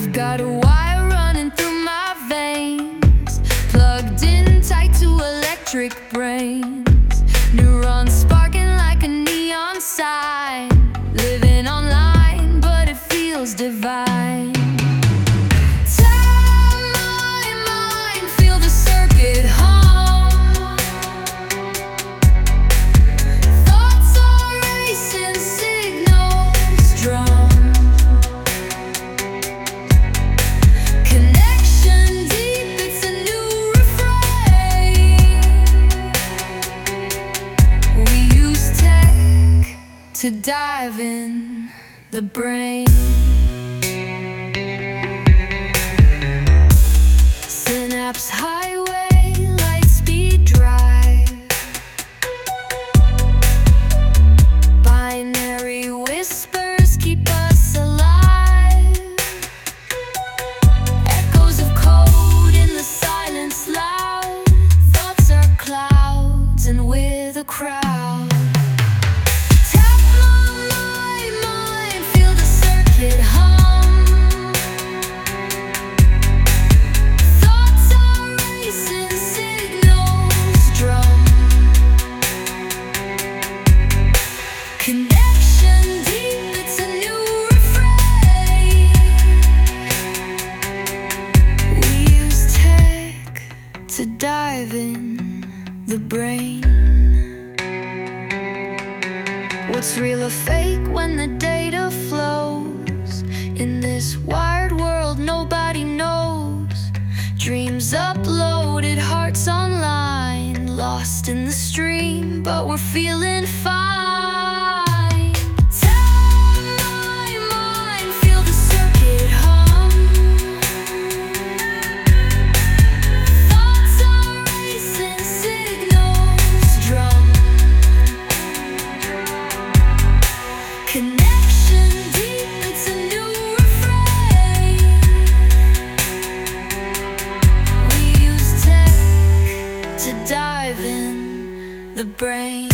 Got a wire running through my veins, plugged in tight to electric brains. Neurons sparking like a neon sign. Living online, but it feels divine. Tell my mind, feel the circuit hum. Thoughts are racing, signals drum. Connection deep, it's a new refrain. We use tech to dive in the brain. Synapse highway, light speed drive. Binary whispers keep us alive. Echoes of code in the silence loud. Thoughts are clouds and we're the crowd. Tap my mind, feel the circuit hum. Thoughts are racing, signals drum. Connection deep, it's a new refrain. We use tech to dive in the brain. What's real or fake when the data flows? In this wired world nobody knows. Dreams uploaded, hearts online, lost in the stream, but we're feeling fine. Tell my mind, feel the circuit hum. Thoughts are racing, signals drum. Connection deep, it's a new refrain. We use tech to dive in the brain.